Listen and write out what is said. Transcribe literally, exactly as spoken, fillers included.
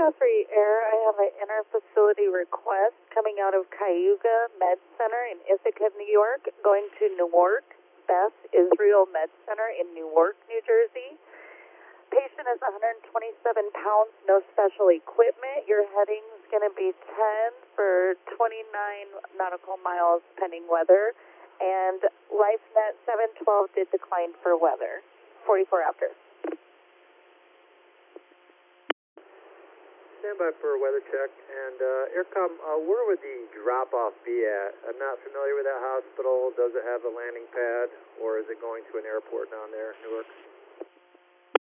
Guthrie Air, I have an inter-facility request coming out of Cayuga Med Center in Ithaca, New York, going to Newark, Beth Israel Med Center in Newark, New Jersey. Patient is one hundred twenty-seven pounds, no special equipment. Your heading's going to be ten for twenty-nine nautical miles pending weather. And LifeNet seven twelve did decline for weather. forty-four after. Stand by for a weather check. And uh, Aircom, uh, where would the drop-off be at? I'm not familiar with that hospital. Does it have a landing pad, or is it going to an airport down there, Newark?